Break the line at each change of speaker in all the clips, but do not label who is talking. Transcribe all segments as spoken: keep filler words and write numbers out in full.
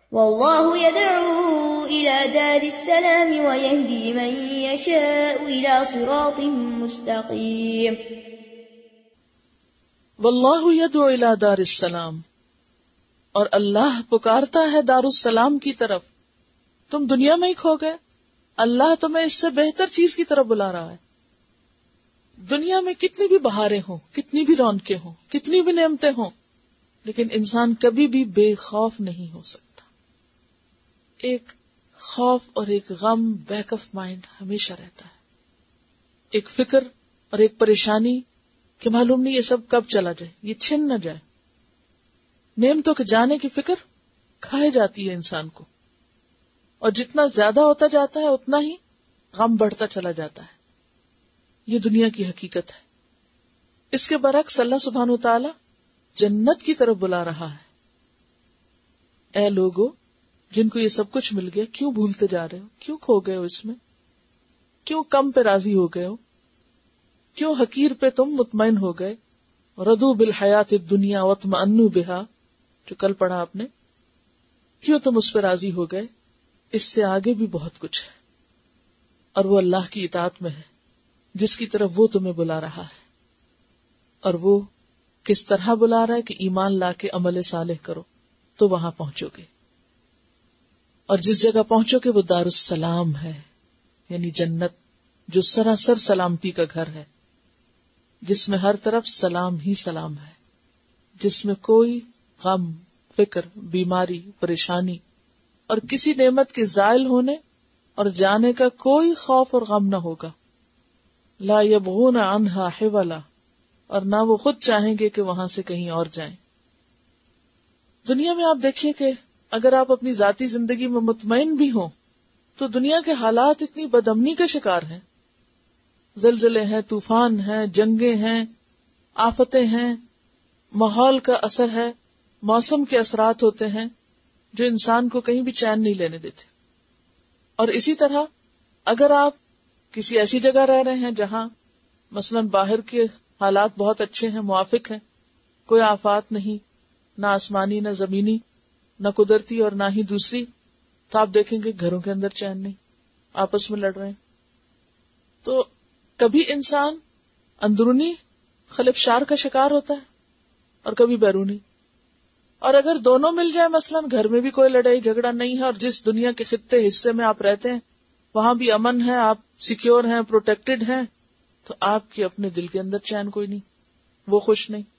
واللہ يدعو إلى دار السلام ويهدي من يشاء إلى صراط مستقيم.
واللہ يدعو إلى دار السلام، اور اللہ پکارتا ہے دار السلام کی طرف. تم دنیا میں ہی کھو گئے، اللہ تمہیں اس سے بہتر چیز کی طرف بلا رہا ہے. دنیا میں کتنی بھی بہاریں ہوں، کتنی بھی رونقیں ہوں، کتنی بھی نعمتیں ہوں، لیکن انسان کبھی بھی بے خوف نہیں ہو سکتا. ایک خوف اور ایک غم بیک آف مائنڈ ہمیشہ رہتا ہے، ایک فکر اور ایک پریشانی کہ معلوم نہیں یہ سب کب چلا جائے، یہ چھن نہ جائے. نعمتوں کے جانے کی فکر کھائے جاتی ہے انسان کو، اور جتنا زیادہ ہوتا جاتا ہے اتنا ہی غم بڑھتا چلا جاتا ہے. یہ دنیا کی حقیقت ہے. اس کے برعکس اللہ سبحانہ وتعالی جنت کی طرف بلا رہا ہے. اے لوگو جن کو یہ سب کچھ مل گیا، کیوں بھولتے جا رہے ہو؟ کیوں کھو گئے ہو اس میں؟ کیوں کم پہ راضی ہو گئے ہو؟ کیوں حقیر پہ تم مطمئن ہو گئے؟ ردو بالحیات الدنیا واطمئنوا بہا، جو کل پڑھا آپ نے. کیوں تم اس پہ راضی ہو گئے؟ اس سے آگے بھی بہت کچھ ہے، اور وہ اللہ کی اطاعت میں ہے جس کی طرف وہ تمہیں بلا رہا ہے. اور وہ کس طرح بلا رہا ہے کہ ایمان لا کے عمل صالح کرو تو وہاں پہنچو گے. اور جس جگہ پہنچو گے وہ دار السلام ہے، یعنی جنت، جو سراسر سلامتی کا گھر ہے، جس میں ہر طرف سلام ہی سلام ہے، جس میں کوئی غم، فکر، بیماری، پریشانی اور کسی نعمت کے زائل ہونے اور جانے کا کوئی خوف اور غم نہ ہوگا. لا یبغون عنہا حولا، اور نہ وہ خود چاہیں گے کہ وہاں سے کہیں اور جائیں. دنیا میں آپ دیکھیے کہ اگر آپ اپنی ذاتی زندگی میں مطمئن بھی ہوں تو دنیا کے حالات اتنی بدامنی کے شکار ہیں. زلزلے ہیں، طوفان ہیں، جنگیں ہیں، آفتیں ہیں، ماحول کا اثر ہے، موسم کے اثرات ہوتے ہیں جو انسان کو کہیں بھی چین نہیں لینے دیتے. اور اسی طرح اگر آپ کسی ایسی جگہ رہ رہے ہیں جہاں مثلاً باہر کے حالات بہت اچھے ہیں، موافق ہیں، کوئی آفات نہیں، نہ آسمانی نہ زمینی نہ قدرتی اور نہ ہی دوسری، تو آپ دیکھیں گے گھروں کے اندر چین نہیں، آپس میں لڑ رہے ہیں. تو کبھی انسان اندرونی خلفشار کا شکار ہوتا ہے اور کبھی بیرونی. اور اگر دونوں مل جائے، مثلاً گھر میں بھی کوئی لڑائی جھگڑا نہیں ہے اور جس دنیا کے خطے حصے میں آپ رہتے ہیں وہاں بھی امن ہے، آپ سیکیور ہیں، پروٹیکٹڈ ہیں، تو آپ کی اپنے دل کے اندر چین کوئی نہیں، وہ خوش نہیں.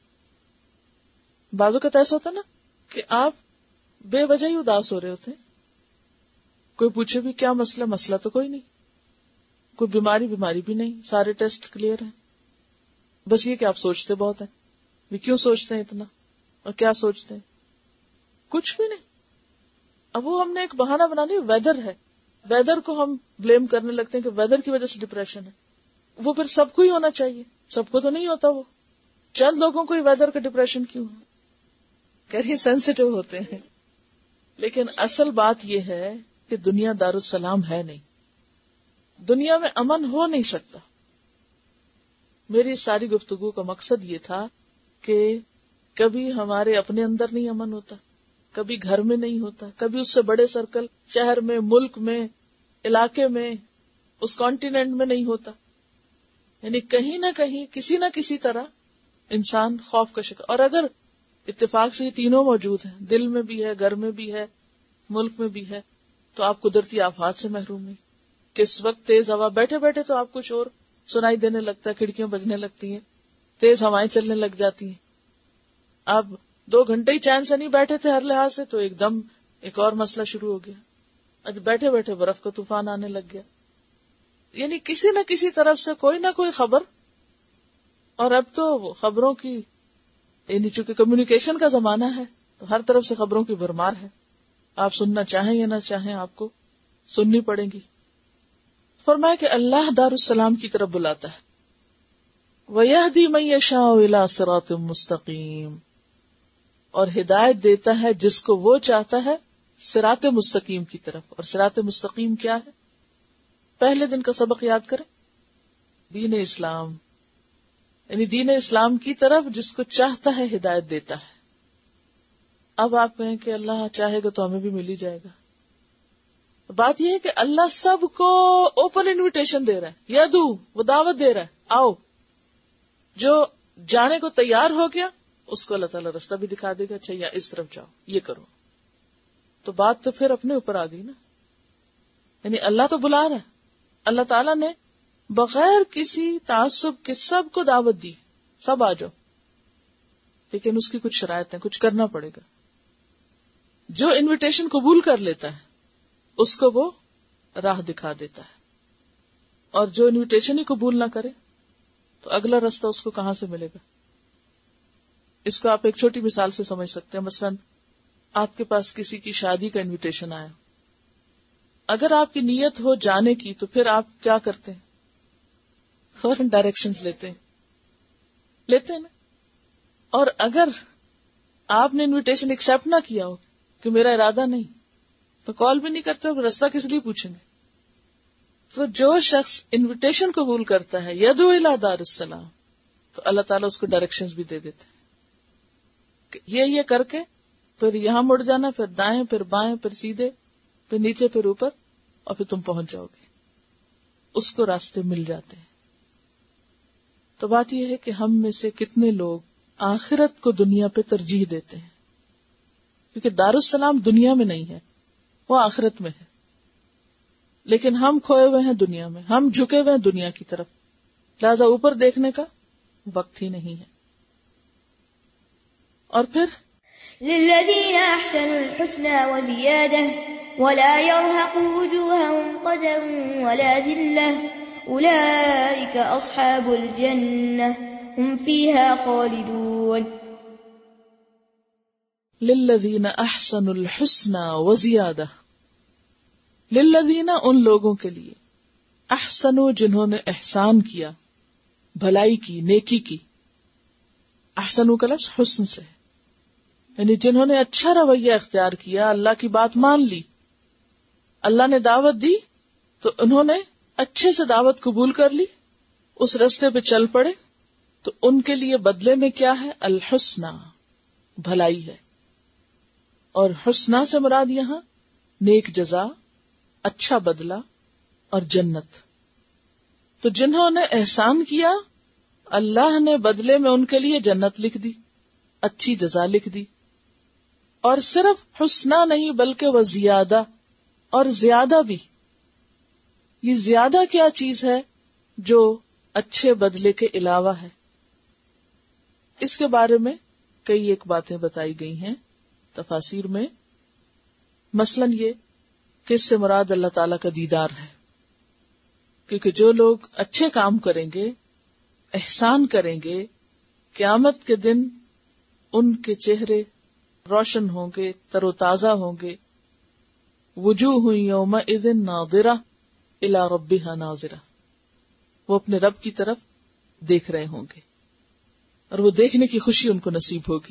بعض اوقات ایسا ہوتا نا کہ آپ بے وجہ ہی اداس ہو رہے ہوتے ہیں، کوئی پوچھے بھی کیا مسئلہ، مسئلہ تو کوئی نہیں، کوئی بیماری بیماری بھی نہیں، سارے ٹیسٹ کلیئر ہیں، بس یہ کہ آپ سوچتے بہت ہیں. یہ کیوں سوچتے ہیں اتنا، اور کیا سوچتے ہیں؟ کچھ بھی نہیں. اب وہ ہم نے ایک بہانہ بنا لیا، ویدر ہے، ویدر کو ہم بلیم کرنے لگتے ہیں کہ ویدر کی وجہ سے ڈپریشن ہے. وہ پھر سب کو ہی ہونا چاہیے، سب کو تو نہیں ہوتا. وہ چند لوگوں کو ہی ویدر کا ڈپریشن کیوں ہے؟ کہہ سینسیٹیو ہوتے ہیں. لیکن اصل بات یہ ہے کہ دنیا دار السلام ہے نہیں، دنیا میں امن ہو نہیں سکتا. میری ساری گفتگو کا مقصد یہ تھا کہ کبھی ہمارے اپنے اندر نہیں امن ہوتا، کبھی گھر میں نہیں ہوتا، کبھی اس سے بڑے سرکل، شہر میں، ملک میں، علاقے میں، اس کانٹیننٹ میں نہیں ہوتا. یعنی کہیں نہ کہیں کسی نہ کسی طرح انسان خوف کا شکار. اور اگر اتفاق سے یہ تینوں موجود ہیں، دل میں بھی ہے، گھر میں بھی ہے، ملک میں بھی ہے، تو آپ قدرتی آفات سے محروم نہیں. کس وقت تیز ہوا، بیٹھے بیٹھے تو آپ کو شور سنائی دینے لگتا ہے، کھڑکیاں بجنے لگتی ہیں، تیز ہوائیں چلنے لگ جاتی ہیں. آپ دو گھنٹے ہی چین سے نہیں بیٹھے تھے ہر لحاظ سے، تو ایک دم ایک اور مسئلہ شروع ہو گیا. آج بیٹھے بیٹھے برف کا طوفان آنے لگ گیا. یعنی کسی نہ کسی طرف سے کوئی نہ کوئی خبر. اور اب تو خبروں کی، یعنی چونکہ کمیونیکیشن کا زمانہ ہے تو ہر طرف سے خبروں کی بھرمار ہے. آپ سننا چاہیں یا نہ چاہیں آپ کو سننی پڑیں گی. فرمایا کہ اللہ دار السلام کی طرف بلاتا ہے. وَيَهْدِي مَن يَشَاءُ إِلَىٰ صِرَاطٍ مُسْتَقِيمٍ، اور ہدایت دیتا ہے جس کو وہ چاہتا ہے صراط مستقیم کی طرف. اور صراط مستقیم کیا ہے؟ پہلے دن کا سبق یاد کریں، دین اسلام، یعنی دین اسلام کی طرف جس کو چاہتا ہے ہدایت دیتا ہے. اب آپ کہیں کہ اللہ چاہے گا تو ہمیں بھی مل ہی جائے گا. بات یہ ہے کہ اللہ سب کو اوپن انویٹیشن دے رہا ہے، یدو وہ دعوت دے رہا ہے، آؤ. جو جانے کو تیار ہو گیا اس کو اللہ تعالیٰ راستہ بھی دکھا دے گا، اچھا یا اس طرف جاؤ، یہ کرو. تو بات تو پھر اپنے اوپر آ گئی نا. یعنی اللہ تو بلا رہا ہے، اللہ تعالیٰ نے بغیر کسی تعصب کے سب کو دعوت دی، سب آ جاؤ. لیکن اس کی کچھ شرائط ہیں، کچھ کرنا پڑے گا. جو انویٹیشن قبول کر لیتا ہے اس کو وہ راہ دکھا دیتا ہے، اور جو انویٹیشن ہی قبول نہ کرے تو اگلا راستہ اس کو کہاں سے ملے گا. اس کو آپ ایک چھوٹی مثال سے سمجھ سکتے ہیں. مثلا آپ کے پاس کسی کی شادی کا انویٹیشن آیا، اگر آپ کی نیت ہو جانے کی تو پھر آپ کیا کرتے ہیں؟ فوراً ڈائریکشنز لیتے ہیں لیتے ہیں نا. اور اگر آپ نے انویٹیشن ایکسپٹ نہ کیا ہو کہ میرا ارادہ نہیں، تو کال بھی نہیں کرتے، راستہ کس لیے پوچھیں گے؟ تو جو شخص انویٹیشن قبول کرتا ہے یدعو الی دار السلام، تو اللہ تعالیٰ اس کو ڈائریکشنز بھی دے دیتے ہیں کہ یہ یہ کر کے پھر یہاں مڑ جانا، پھر دائیں، پھر بائیں، پھر سیدھے، پھر نیچے، پھر اوپر، اور پھر تم پہنچ جاؤ گے. اس کو راستے مل جاتے ہیں. تو بات یہ ہے کہ ہم میں سے کتنے لوگ آخرت کو دنیا پہ ترجیح دیتے ہیں، کیونکہ دارالسلام دنیا میں نہیں ہے، وہ آخرت میں ہے. لیکن ہم کھوئے ہوئے ہیں دنیا میں، ہم جھکے ہوئے ہیں دنیا کی طرف، لہذا اوپر دیکھنے کا وقت ہی نہیں ہے. اور پھر
للذین احسنوا الحسنى وزیادة ولا يرهق وجوههم قدر ولا ذلة اولئک اصحاب الجنة هم فيها خالدون.
للذین احسنوا الحسنى وزیادہ، للذین ان لوگوں کے لیے، احسنوا جنہوں نے احسان کیا، بھلائی کی، نیکی کی. احسنوا کا لفظ حسن سے ہے، یعنی جنہوں نے اچھا رویہ اختیار کیا، اللہ کی بات مان لی، اللہ نے دعوت دی تو انہوں نے اچھے سے دعوت قبول کر لی، اس راستے پہ چل پڑے، تو ان کے لیے بدلے میں کیا ہے؟ الحسنہ، بھلائی ہے. اور حسنہ سے مراد یہاں نیک جزا، اچھا بدلہ اور جنت. تو جنہوں نے احسان کیا اللہ نے بدلے میں ان کے لیے جنت لکھ دی، اچھی جزا لکھ دی. اور صرف حسنہ نہیں بلکہ وہ زیادہ، اور زیادہ بھی. یہ زیادہ کیا چیز ہے جو اچھے بدلے کے علاوہ ہے؟ اس کے بارے میں کئی ایک باتیں بتائی گئی ہیں تفاسیر میں. مثلاً یہ کہ اس سے مراد اللہ تعالیٰ کا دیدار ہے، کیونکہ جو لوگ اچھے کام کریں گے، احسان کریں گے، قیامت کے دن ان کے چہرے روشن ہوں گے، تر و تازہ ہوں گے. وجوہ یومئذ ناظرہ الی ربہا ناظرہ، وہ اپنے رب کی طرف دیکھ رہے ہوں گے اور وہ دیکھنے کی خوشی ان کو نصیب ہوگی.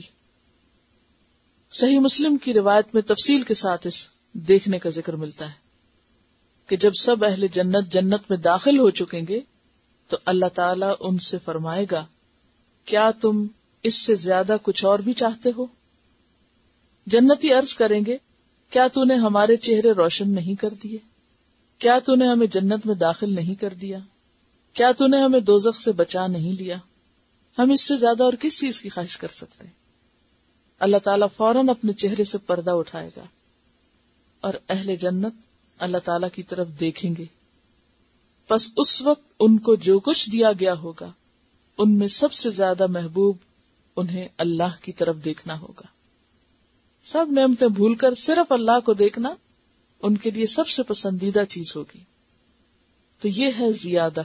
صحیح مسلم کی روایت میں تفصیل کے ساتھ اس دیکھنے کا ذکر ملتا ہے کہ جب سب اہل جنت جنت میں داخل ہو چکیں گے تو اللہ تعالیٰ ان سے فرمائے گا، کیا تم اس سے زیادہ کچھ اور بھی چاہتے ہو؟ جنتی عرض کریں گے، کیا تو نے ہمارے چہرے روشن نہیں کر دیے؟ کیا تو نے ہمیں جنت میں داخل نہیں کر دیا؟ کیا تو نے ہمیں دوزخ سے بچا نہیں لیا؟ ہم اس سے زیادہ اور کس چیز کی خواہش کر سکتے ہیں؟ اللہ تعالیٰ فوراً اپنے چہرے سے پردہ اٹھائے گا اور اہل جنت اللہ تعالیٰ کی طرف دیکھیں گے. بس اس وقت ان کو جو کچھ دیا گیا ہوگا ان میں سب سے زیادہ محبوب انہیں اللہ کی طرف دیکھنا ہوگا. سب نعمتیں بھول کر صرف اللہ کو دیکھنا ان کے لیے سب سے پسندیدہ چیز ہوگی. تو یہ ہے زیادہ.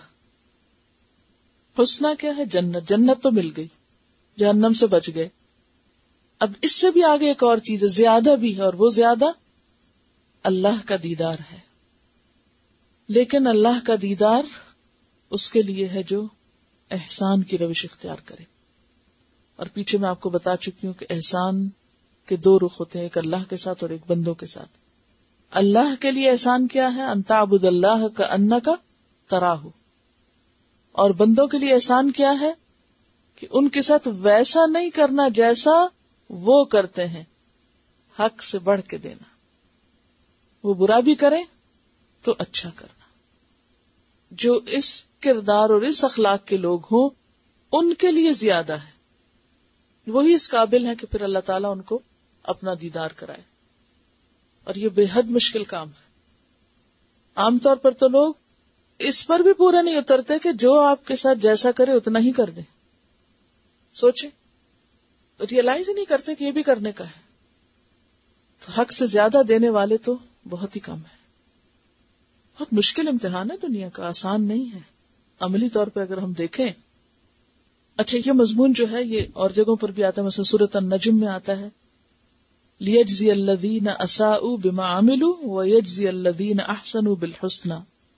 حسنہ کیا ہے؟ جنت. جنت تو مل گئی، جہنم سے بچ گئے. اب اس سے بھی آگے ایک اور چیز ہے، زیادہ بھی ہے، اور وہ زیادہ اللہ کا دیدار ہے. لیکن اللہ کا دیدار اس کے لیے ہے جو احسان کی روش اختیار کرے. اور پیچھے میں آپ کو بتا چکی ہوں کہ احسان کے دو رخ ہوتے ہیں، ایک اللہ کے ساتھ اور ایک بندوں کے ساتھ. اللہ کے لیے احسان کیا ہے؟ ان تعبد اللہ کأنک تراہ. اور بندوں کے لیے احسان کیا ہے؟ کہ ان کے ساتھ ویسا نہیں کرنا جیسا وہ کرتے ہیں. حق سے بڑھ کے دینا. وہ برا بھی کریں تو اچھا کرنا. جو اس کردار اور اس اخلاق کے لوگ ہوں ان کے لیے زیادہ ہے. وہی اس قابل ہے کہ پھر اللہ تعالیٰ ان کو اپنا دیدار کرائے. اور یہ بے حد مشکل کام ہے. عام طور پر تو لوگ اس پر بھی پورا نہیں اترتے کہ جو آپ کے ساتھ جیسا کرے اتنا ہی کر دیں. سوچیں, ریئلائز ہی نہیں کرتے کہ یہ بھی کرنے کا ہے. تو حق سے زیادہ دینے والے تو بہت ہی کم ہے. بہت مشکل امتحان ہے دنیا کا, آسان نہیں ہے عملی طور پہ اگر ہم دیکھیں. اچھا, یہ مضمون جو ہے یہ اور جگہوں پر بھی آتا ہے, مثلا سورۃ النجم میں آتا ہے لِيَجْزِيَ الَّذِينَ أَسَاءُوا بِمَا عَمِلُوا وَيَجْزِيَ الَّذِينَ أَحْسَنُوا بِالْحُسْنَى.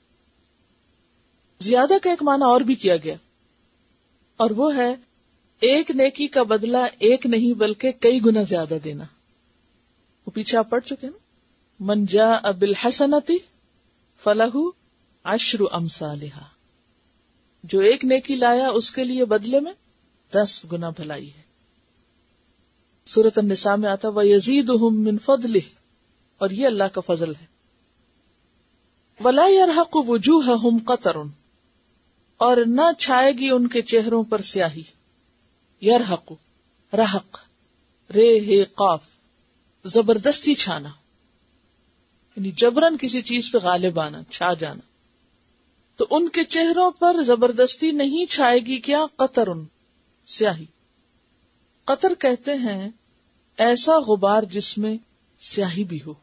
زیادہ کا ایک معنی اور بھی کیا گیا, اور وہ ہے ایک نیکی کا بدلہ ایک نہیں بلکہ کئی گنا زیادہ دینا. وہ پیچھے آپ پڑھ چکے ہیں نا, من جاء بالحسنۃ فلہ عشر امثالها. جو ایک نیکی لایا اس کے لیے بدلے میں دس گنا بھلائی ہے. سورۃ النساء میں آتا وَيَزِيدُهُم مِّن فَضْلِهِ, اور یہ اللہ کا فضل ہے. وَلَا يَرْهَقُ وُجُوهَهُمْ قَطَرٌ, اور نہ چھائے گی ان کے چہروں پر سیاہی. یرحق, رحق, رے ہے قاف, زبردستی چھانا, یعنی جبرن کسی چیز پہ غالب آنا, چھا جانا. تو ان کے چہروں پر زبردستی نہیں چھائے گی کیا, قطرن, سیاہی. قطر کہتے ہیں ایسا غبار جس میں سیاہی بھی ہو.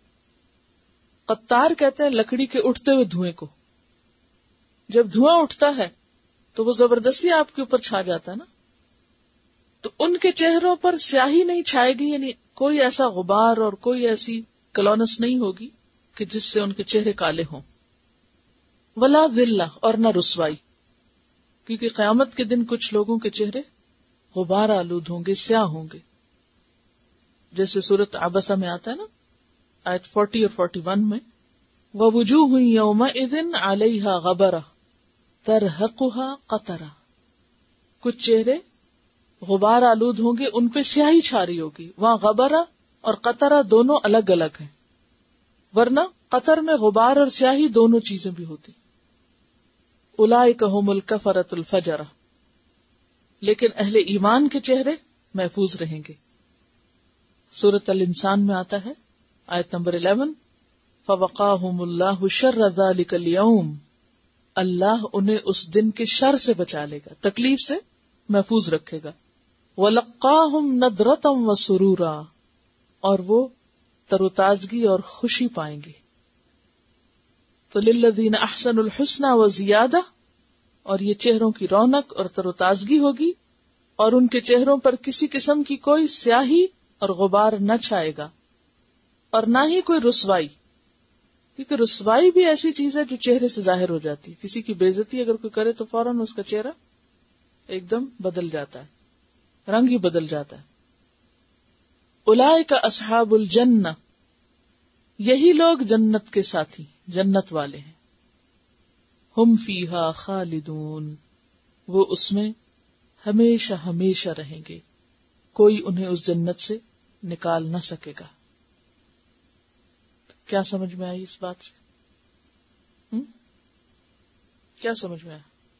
قطار کہتے ہیں لکڑی کے اٹھتے ہوئے دھوئیں کو. جب دھواں اٹھتا ہے تو وہ زبردستی آپ کے اوپر چھا جاتا ہے نا. تو ان کے چہروں پر سیاہی نہیں چھائے گی, یعنی کوئی ایسا غبار اور کوئی ایسی کلونس نہیں ہوگی کہ جس سے ان کے چہرے کالے ہوں. ولا ذلہ, اور نہ رسوائی, کیونکہ قیامت کے دن کچھ لوگوں کے چہرے غبار آلود ہوں گے, سیاہ ہوں گے. جیسے سورۃ عبسہ میں آتا ہے نا آیت چالیس اور اکتالیس میں, وَوُجُوهٌ يَوْمَئِذٍ عَلَيْهَا غَبَرَةٌ تَرْهَقُهَا قَطَرَةٌ. کچھ چہرے غبار آلود ہوں گے, ان پہ سیاہی چھاری ہوگی. وہاں غبرہ اور قطرہ دونوں الگ الگ ہیں, ورنہ قطر میں غبار اور سیاہی دونوں چیزیں بھی ہوتی. اولئک ھم الکفرۃ الفجرہ, لیکن اہل ایمان کے چہرے محفوظ رہیں گے. سورۃ الانسان میں آتا ہے آیت نمبر گیارہ, فوقاہم اللہ شر ذلک اليوم, اللہ انہیں اس دن کے شر سے بچا لے گا, تکلیف سے محفوظ رکھے گا. وَلَقَّاهُمْ نَضْرَةً وَسُرُورًا, اور وہ تر و تازگی اور خوشی پائیں گے. تو لِلَّذِينَ أَحْسَنُوا الْحُسْنَى وَزِيَادَةٌ, اور یہ چہروں کی رونق اور تر و تازگی ہوگی, اور ان کے چہروں پر کسی قسم کی کوئی سیاہی اور غبار نہ چھائے گا, اور نہ ہی کوئی رسوائی, کیونکہ رسوائی بھی ایسی چیز ہے جو چہرے سے ظاہر ہو جاتی ہے. کسی کی بے عزتی اگر کوئی کرے تو فوراً اس کا چہرہ ایک دم بدل جاتا ہے, رنگ ہی بدل جاتا ہے. اولئک اصحاب الجنہ, یہی لوگ جنت کے ساتھی, جنت والے ہیں. ہم فیہا خالدون, وہ اس میں ہمیشہ ہمیشہ رہیں گے, کوئی انہیں اس جنت سے نکال نہ سکے گا. کیا سمجھ میں آئی اس بات سے؟ ہم؟ کیا سمجھ میں آیا؟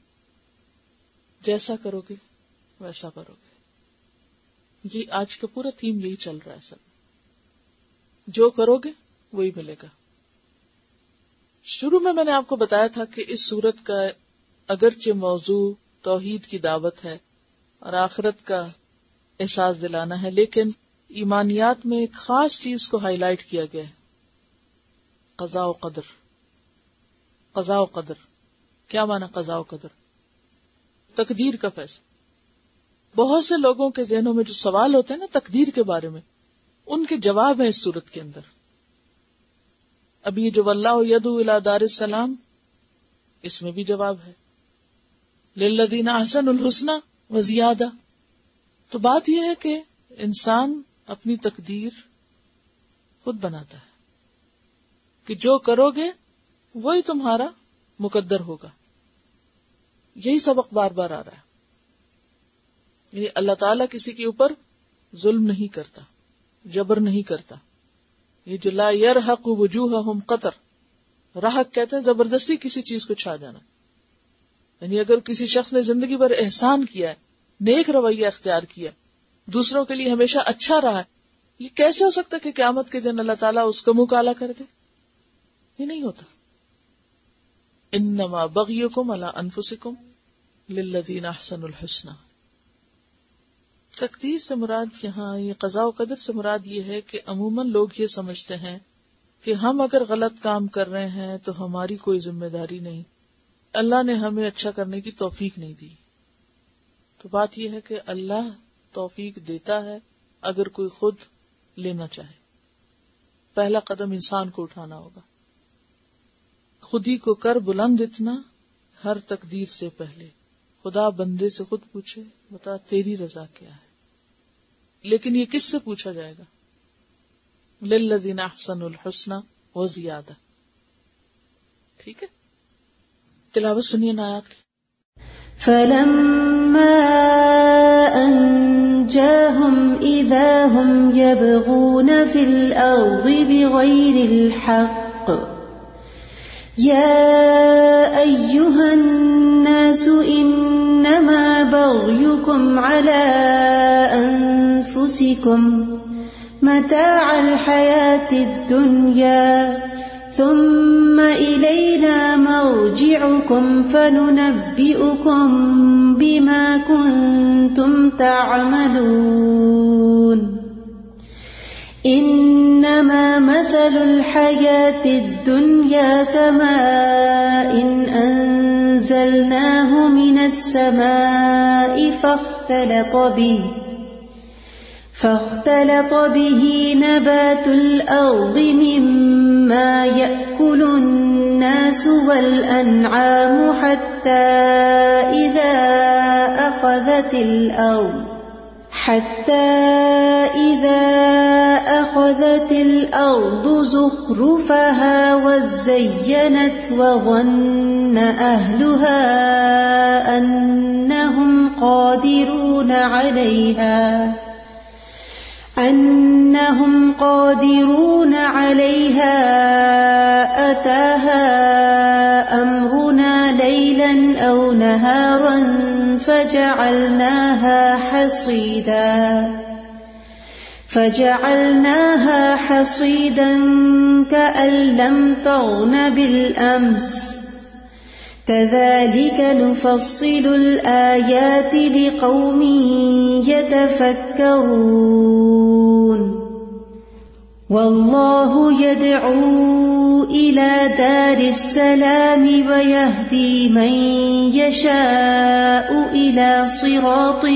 جیسا کرو گے ویسا کرو گے. یہ آج کا پورا تھیم یہی چل رہا ہے سب. جو کرو گے وہی ملے گا. شروع میں میں نے آپ کو بتایا تھا کہ اس سورت کا اگرچہ موضوع توحید کی دعوت ہے اور آخرت کا احساس دلانا ہے، لیکن ایمانیات میں ایک خاص چیز کو ہائی لائٹ کیا گیا ہے، قضاء و قدر. قضاء و قدر کیا معنی؟ قضاء و قدر تقدیر کا فیصلہ. بہت سے لوگوں کے ذہنوں میں جو سوال ہوتے ہیں نا تقدیر کے بارے میں، ان کے جواب ہیں اس سورت کے اندر. اب یہ جو واللہ یدعو الی دار السلام، اس میں بھی جواب ہے. للذین احسنوا الحسنی وزیادہ. تو بات یہ ہے کہ انسان اپنی تقدیر خود بناتا ہے کہ جو کرو گے وہی تمہارا مقدر ہوگا. یہی سبق بار بار آ رہا ہے. یعنی اللہ تعالیٰ کسی کے اوپر ظلم نہیں کرتا، جبر نہیں کرتا. یہ جو لا یرحق وجوہہم قطر، رحق کہتے ہیں زبردستی کسی چیز کو چھا جانا. یعنی اگر کسی شخص نے زندگی بھر احسان کیا ہے، نیک رویہ اختیار کیا، دوسروں کے لیے ہمیشہ اچھا رہا ہے، یہ کیسے ہو سکتا کہ قیامت کے دن اللہ تعالیٰ اس کا منہ کالا کر دے؟ یہ نہیں ہوتا. انما بغیکم علی انفسکم للذین احسنوا الحسنى. تقدیر سے مراد یہاں، یہ قضاء و قدر سے مراد یہ ہے کہ عموماً لوگ یہ سمجھتے ہیں کہ ہم اگر غلط کام کر رہے ہیں تو ہماری کوئی ذمہ داری نہیں، اللہ نے ہمیں اچھا کرنے کی توفیق نہیں دی. تو بات یہ ہے کہ اللہ توفیق دیتا ہے اگر کوئی خود لینا چاہے. پہلا قدم انسان کو اٹھانا ہوگا. خود ہی کو کر بلند اتنا ہر تقدیر سے پہلے. خدا بندے سے خود پوچھے بتا تیری رضا کیا ہے، لیکن یہ کس سے پوچھا جائے گا؟ للذین احسنوا الحسنى وزیادہ. ٹھیک ہے، تلاوت سنیے آیات کی.
فَلَمَّا أَنْجَاهُمْ إِذَا هُمْ يَبْغُونَ فِي الْأَرْضِ بِغَيْرِ الْحَقِّ يَا أَيُّهَا النَّاسُ إِنَّمَا بَغْيُكُمْ عَلَى أَنفُسِكُمْ مَتَاعَ الْحَيَاةِ الدُّنْيَا ثُمَّ إِلَيْنَا مَرْجِعُكُمْ فَنُنَبِّئُكُمْ بِمَا كُنْتُمْ تَعْمَلُونَ. إِنَّمَا مَثَلُ الْحَيَاةِ الدُّنْيَا كَمَاءٍ أَنزَلْنَاهُ مِنَ السَّمَاءِ فَاخْتَلَطَ بِهِ فاختلط به نبات الأرض مما يأكل الناس والأنعام حتى إذا أخذت الأرض حتى إذا أخذت الأرض زخرفها وزينت وظن أهلها أنهم قادرون عليها أنهم قادرون عليها أتاها أمرنا ليلا أو نهارا فجعلناها حصيدا فجعلناها حصيدا كأن لم تغن بالأمس كذلك نفصل الآيات لقوم يتفكرون والله يدعو إلى دار السلام ويهدي من يشاء إلى صراط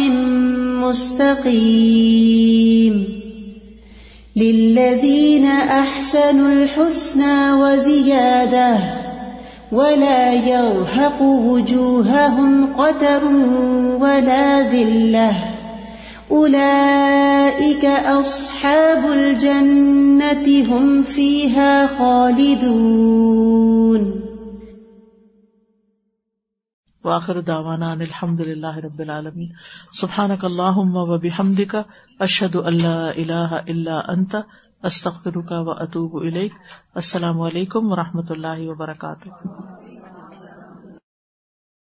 مستقيم للذين أحسنوا الحسنى وزيادة ولا يرهق وجوههم قتر ولا ذلة أولئك أصحاب الجنة هم فيها خالدون.
وآخر دعوانا ان الحمد للہ رب العالمین. سبحانک اللہم وبحمدک اشہد ان لا الہ الا انت استغفرک واتوب الیک. السلام علیکم ورحمۃ اللہ وبرکاتہ.